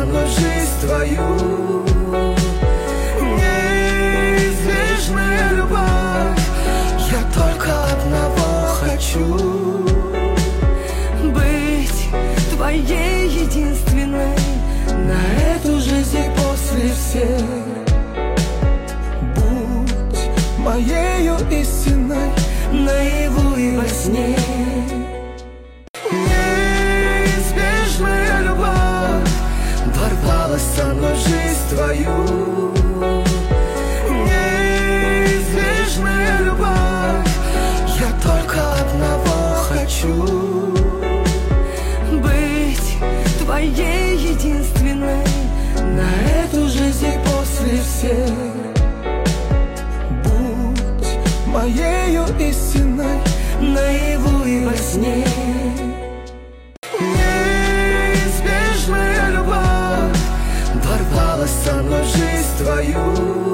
мной жизнь твою. Неизбежная любовь, я только одного хочу: быть твоей единственной на эту жизнь и после всех. Будь моею истиной наяву и во сне. Неизбежная любовь ворвалась со мной в жизнь твою. Неизбежная любовь, я только одного хочу: быть твоей единственной на эту жизнь и после всех. Будь моею истиной наяву и во сне. Неизбежная любовь ворвалась со мной в жизнь твою.